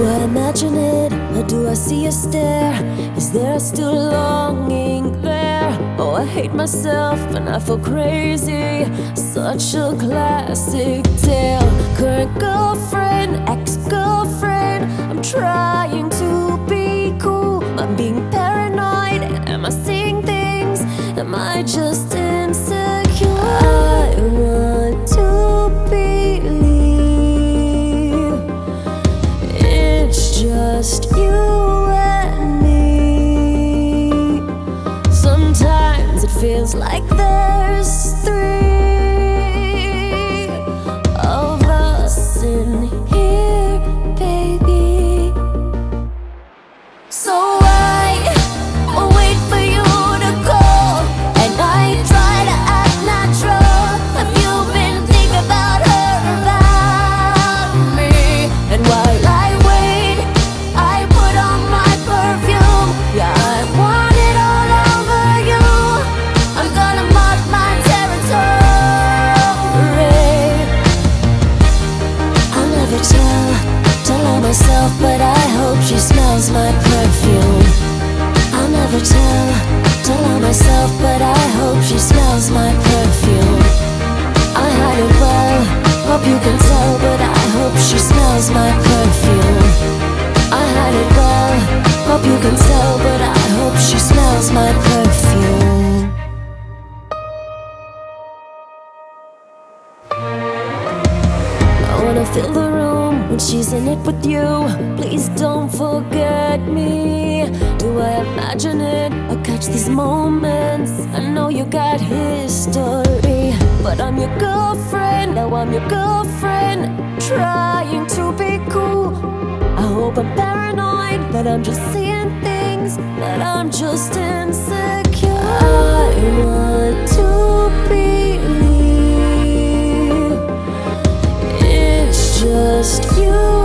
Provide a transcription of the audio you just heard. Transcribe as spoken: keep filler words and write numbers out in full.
I imagine it, or do I see a stare? Is there still longing there? Oh, I hate myself and I feel crazy. Such a classic tale. Current girlfriend, ex-girlfriend, I'm trying to be cool. I'm being paranoid. Am I seeing things? Am I just insecure? I want to believe it's just you and me. Sometimes it feels like there's three of us in here, baby. So I wait for you to call, and I try to act natural. Have you been thinking about her, about me? And while I wait, I put on my perfume. Yeah, I want it all over you. I'm gonna mark my territory. I'll never tell, tell her myself, but I hope she smells my perfume. I'll never tell, tell her myself, but I hope she smells my perfume. I hide it well, hope you can tell, but I hope she smells my perfume. I hide it well, hope you can tell, but I hope she smells my perfume. I wanna fill the room when she's in it with you. Please don't forget me. Do I imagine it or catch these moments? I know you got history, but I'm your girlfriend. Now I'm your girlfriend, trying to be cool. I hope I'm paranoid, that I'm just seeing things, that I'm just insecure. I want to believe it's just you